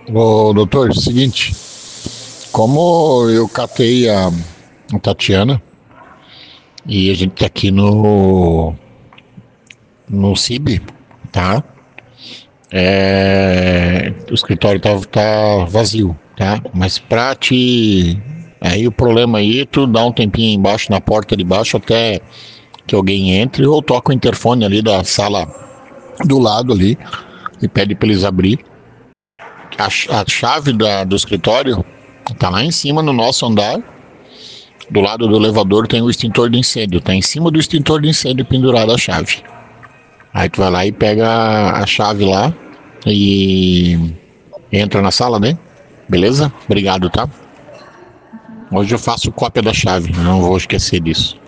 Ô, doutor, seguinte, como eu catei a Tatiana e a gente tá aqui no CIB, tá? O escritório tá vazio, tá? Mas pra te. Aí o problema aí, tu dá um tempinho aí embaixo, na porta de baixo, até que alguém entre, ou toca o interfone ali da sala do lado ali e pede pra eles abrir. A chave do escritório tá lá em cima no nosso andar. Do lado do elevador tem o extintor de incêndio. Tá em cima do extintor de incêndio pendurada a chave. Aí tu vai lá e pega a chave lá e entra na sala, né? Beleza? Obrigado, tá? Hoje eu faço cópia da chave, não vou esquecer disso.